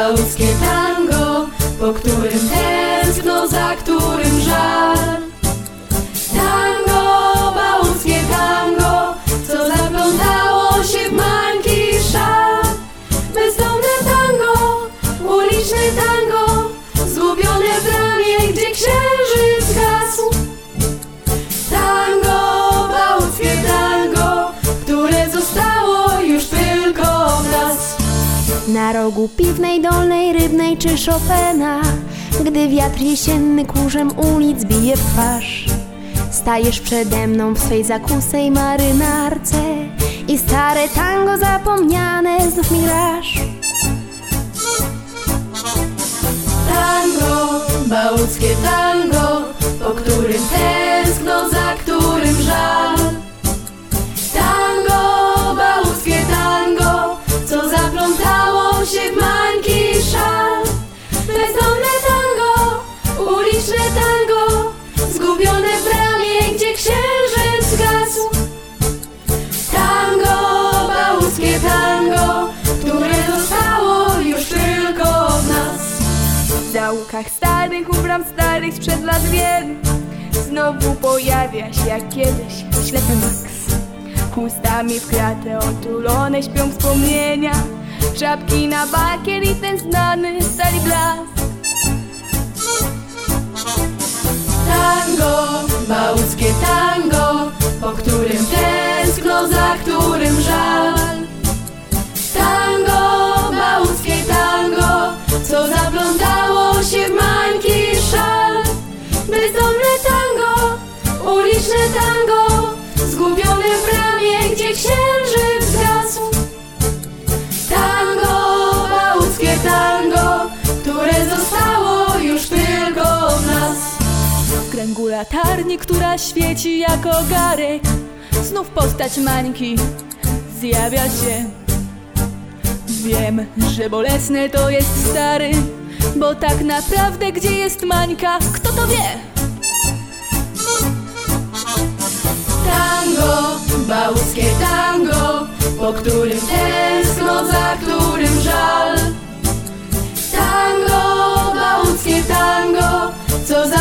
bałtyckie tango, po którym tęskno, za którym żal. Tango, bałtyckie tango, co zaplątało się w mańki szal. Bezdomne tango, uliczne tango, zgubione w bramie, gdzie księżyc gasł. Tango, bałtyckie tango, które zostało już tylko w nas. Na rogu Piwnej, Dolnej, Rybnej czy Chopina, gdy wiatr jesienny kurzem ulic bije w twarz, stajesz przede mną w swej zakusej marynarce i stare tango zapomniane znów mi grasz. Tango, bałtyckie tango, po którym tęskno, za którym żal. Tango, bałtyckie tango, co zaplątało się w mańki szal. Bezdomne tango, uliczne tango, zgubione w bramie, gdzie księżyc gasł. Tango, bałtyckie tango, które zostało już tylko w nas. W zaułkach starych, u bram starych sprzed lat wielu znowu pojawia się jak kiedyś ślepy Max. Chustami w kratę otulone śpią wspomnienia, czapki na bakier i ten znany stary blask. Tango, bałtyckie tango, po którym tęskno, za którym żal. Tango, bałtyckie tango, co zaplątało się w mańki szal. Bezdomne tango, uliczne tango, zgubione w bramie, gdzie księżyc zgasł. Tango, bałtyckie tango, które zostało już tylko w nas. W kręgu latarni, która świeci jak ogarek, znów postać Mańki zjawia się. Wiem, że bolesne to jest stary, bo tak naprawdę gdzie jest Mańka, kto to wie? Tango, bałtyckie tango, po którym tęskno, za którym żal. Tango, bałtyckie tango, co